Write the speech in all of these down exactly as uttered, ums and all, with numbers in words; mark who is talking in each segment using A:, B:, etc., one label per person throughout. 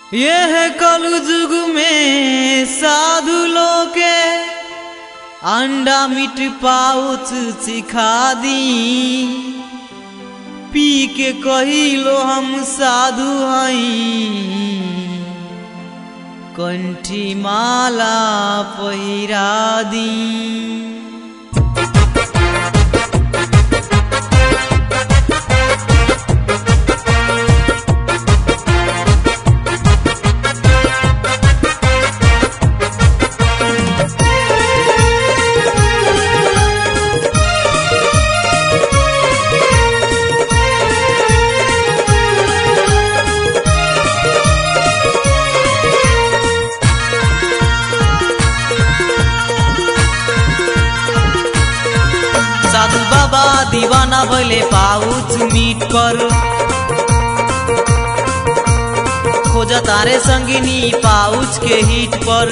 A: यह कलयुग में साधु लोग के अंडा मीट पाउच सिखा दी। पी के कहिलो हम साधु हई, कंठी माला पहिरा दी। साधु बाबा दीवाना भले पाउच मीट पर, खोजा तारे संगिनी पाउच के हिट पर।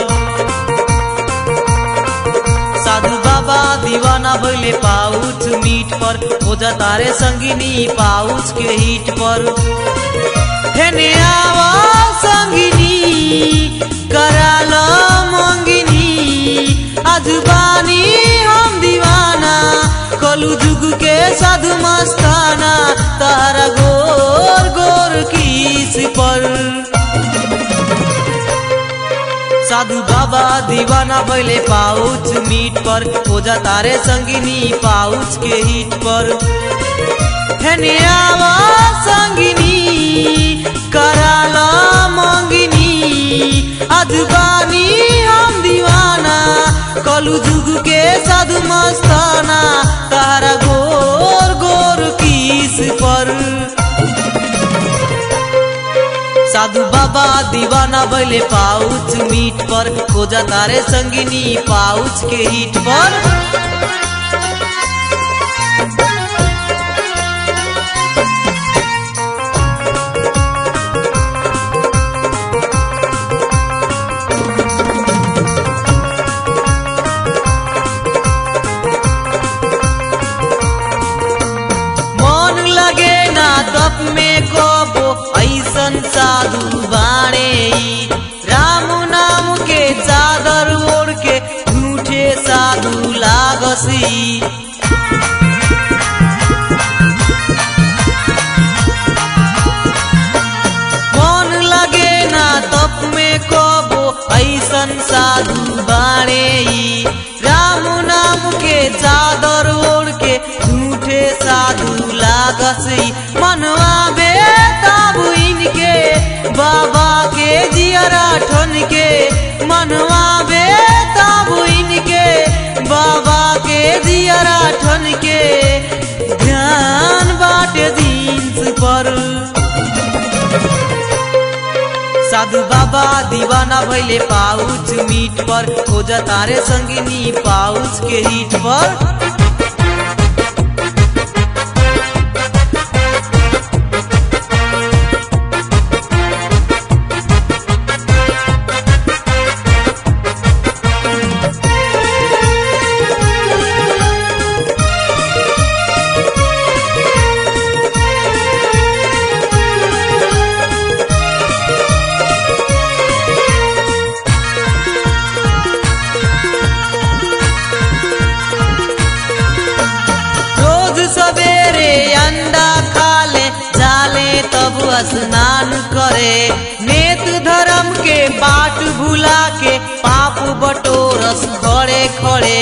A: साधु बाबा दीवाना भले पाउच मीट पर, खोजा तारे संगिनी पाउच के हिट पर। हेने आवा संगिनी कराल मंगिनी, आज बानी हम दीवाना कलयुग के साधु मस्ताना। तारा गोर गोर किस पर, साधु बाबा दीवाना भले पाउच मीट पर, खोजा तारे संगिनी पाउच के हिट पर। हेने आवा संगिनी कराल मंगिनी, आज बानी हम दीवाना कलयुग के साधु मस्ताना। तारा गोर गोर किस पर, साधु बाबा दीवाना भले पाउच मीट पर, खोजा तारे संगिनी पाउच के हिट पर। तप में कबो ऐसन साधु बाणे, राम नाम के चादर ओढ़ के झूठे साधु लागसी। मन लगे ना तप में कबो ऐसन साधु बाणे, राम नाम के चादर ओढ़ के झूठे साधु लागसी। मनवा बेताबु इनके बाबा के जियरा ठन के, मनवा बेताबु इनके बाबा के जियरा ठन के। ध्यान बाटे जींस पर, साधु बाबा दीवाना भले पाउच मीट पर, खोजा तारे संगिनी पाउच के हिट पर। सवेरे अंडा खाले जाले तब स्नान करे, नेत धर्म के बाट भुला के पाप बटोरस खड़े खड़े।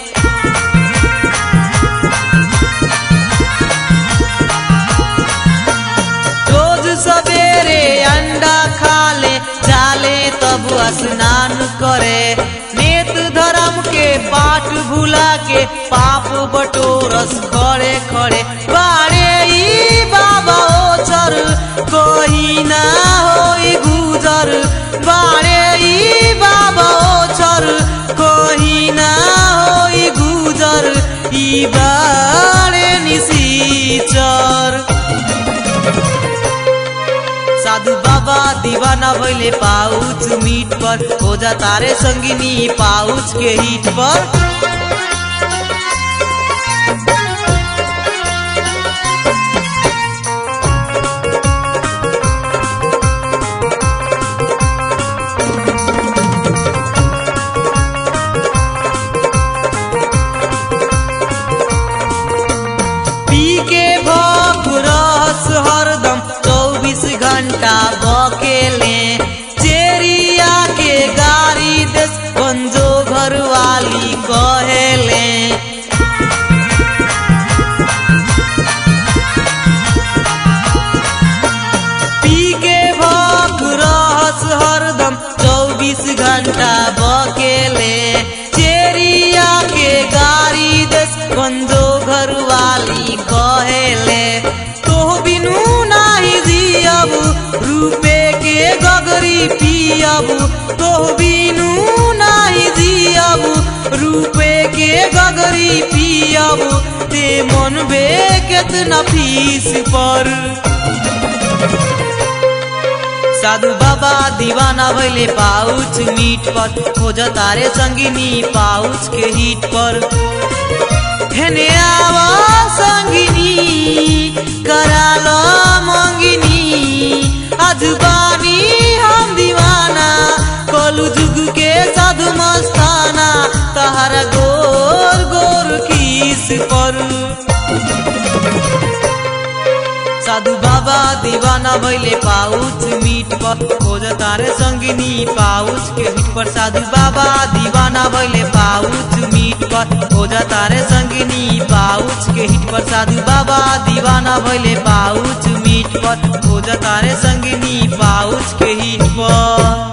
A: रोज सवेरे अंडा खाले जाले तब स्नान करे, नेत धर्म के पाठ भुला के पाप बटोरस खड़े खड़े। बाड़े ई बाबा ओचर कोई ना होई गुजर, बाड़े ई बाबा ओचर कोई ना होई गुजर। ई बाड़े निसीचर, साधु बाबा दीवाना भले पाउच मीट पर, खोजा तारे संगिनी पाउच के हिट पर। बकेले चेरिया के गाड़ी देश गंजो घरवाली कहेले पी के भक रहस हरदम चौबीस घंटा बकेले चेरिया के गाड़ी देश गंजो घरवाली कहेले तो बिनु नाही जियब रूपे के गगरी पियब तो बिनु नाही जियब रूपे के गगरी पियब ते मन बे केतना फीस पर साधु बाबा दीवाना भइले पाउच मीट पर खोज तारे संगिनी पाउच के हिट पर हेने आवा संगिनी कराल मंगिनी आज बानी हम दीवाना कलु जुग के साधु मस्ताना तहारा गोर गोर किस पर साधु बाबा दीवाना भइले पाउच मीट पर खोज तारे संगिनी पाउच के हिट पर साधु बाबा दीवाना भइले पाउच मीट पर खोज तारे संगिनी पाउच के हिट पर साधु बाबा दीवाना भइले पाउच मीट पर खोज तारे संगिनी पाउच के हिट पर।